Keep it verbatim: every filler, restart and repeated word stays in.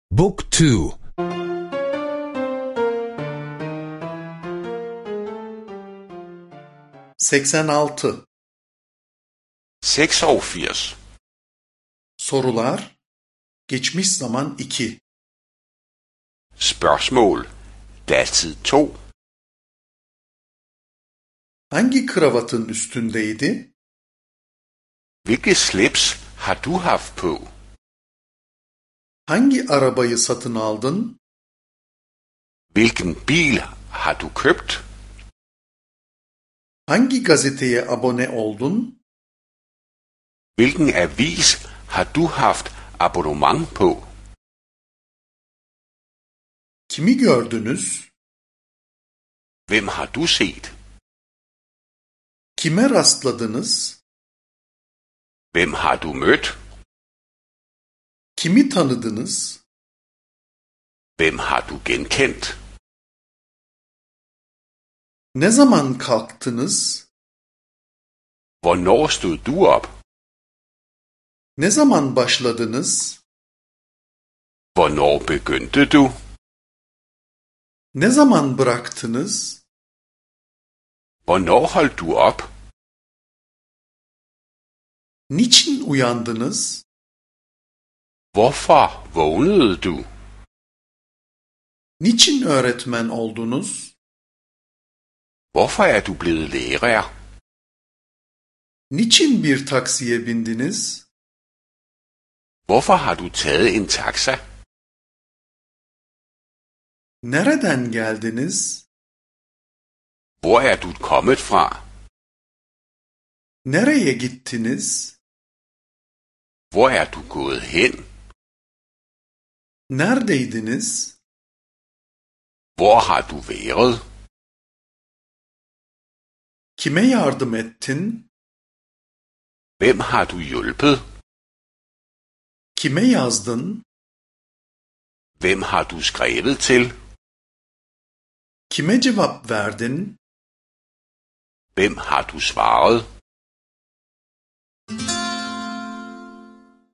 Book two. seksen altı. seksogfirs. Sorular. Geçmiş zaman iki. Spørgsmål. Datid to. Hangi kravatın üstündeydi? Hvilket slips har du haft på? Hangi arabayı satın aldın? Hvilken bil har du købt? Hangi gazeteye abone oldun? Hvilken avis har du haft abonnement på? Kimi gördünüz? Hvem har du set? Kime rastladınız? Hvem har du mødt? Kimi tanıdınız? Hvem har du genkendt? Ne zaman kalktınız? Hvornår stod du op? Ne zaman başladınız? Hvornår begyndte du? Ne zaman bıraktınız? Hvornår holdt du op? Niçin uyandınız? Hvorfor vågnede du? Niçin öğretmen oldunuz? Hvorfor er du blevet lærer? Niçin bir taksiye bindiniz? Hvorfor har du taget en taxa? Nereden geldiniz? Hvor er du kommet fra? Nereye gittiniz? Hvor er du gået hen? Neredeydiniz? Hvor har du været? Kime yardım ettin? Hvem har du hjulpet? Kime yazdın? Hvem har du skrevet til? Kime cevap verdin? Hvem har du svaret?